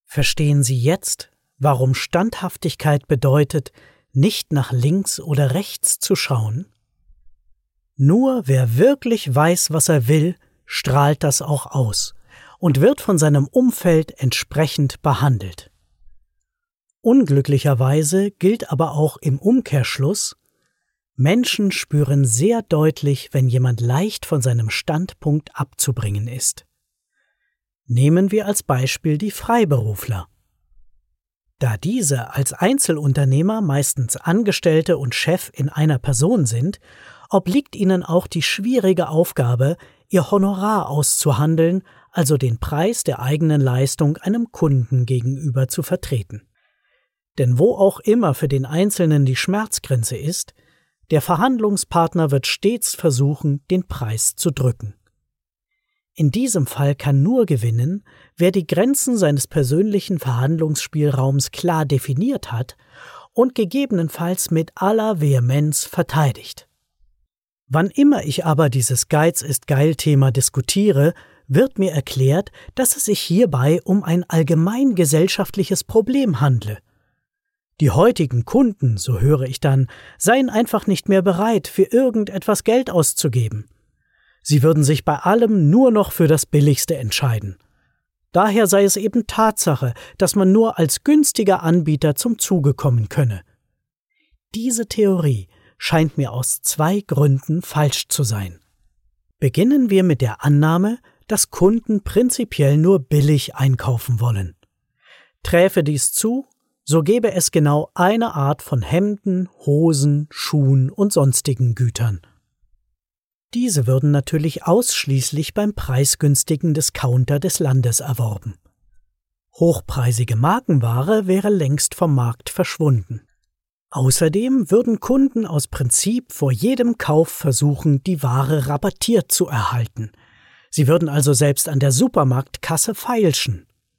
Verstehen Sie jetzt, warum Standhaftigkeit bedeutet, nicht nach links oder rechts zu schauen? Nur wer wirklich weiß, was er will, strahlt das auch aus und wird von seinem Umfeld entsprechend behandelt. Unglücklicherweise gilt aber auch im Umkehrschluss: Menschen spüren sehr deutlich, wenn jemand leicht von seinem Standpunkt abzubringen ist. Nehmen wir als Beispiel die Freiberufler. Da diese als Einzelunternehmer meistens Angestellte und Chef in einer Person sind, obliegt ihnen auch die schwierige Aufgabe, ihr Honorar auszuhandeln, also den Preis der eigenen Leistung einem Kunden gegenüber zu vertreten. Denn wo auch immer für den Einzelnen die Schmerzgrenze ist, der Verhandlungspartner wird stets versuchen, den Preis zu drücken. In diesem Fall kann nur gewinnen, wer die Grenzen seines persönlichen Verhandlungsspielraums klar definiert hat und gegebenenfalls mit aller Vehemenz verteidigt. Wann immer ich aber dieses Geiz-ist-geil-Thema diskutiere, wird mir erklärt, dass es sich hierbei um ein allgemeingesellschaftliches Problem handle. Die heutigen Kunden, so höre ich dann, seien einfach nicht mehr bereit, für irgendetwas Geld auszugeben. Sie würden sich bei allem nur noch für das Billigste entscheiden. Daher sei es eben Tatsache, dass man nur als günstiger Anbieter zum Zuge kommen könne. Diese Theorie scheint mir aus 2 Gründen falsch zu sein. Beginnen wir mit der Annahme, dass Kunden prinzipiell nur billig einkaufen wollen. Träfe dies zu, so gäbe es genau eine Art von Hemden, Hosen, Schuhen und sonstigen Gütern. Diese würden natürlich ausschließlich beim preisgünstigen Discounter des Landes erworben. Hochpreisige Markenware wäre längst vom Markt verschwunden. Außerdem würden Kunden aus Prinzip vor jedem Kauf versuchen, die Ware rabattiert zu erhalten. Sie würden also selbst an der Supermarktkasse feilschen.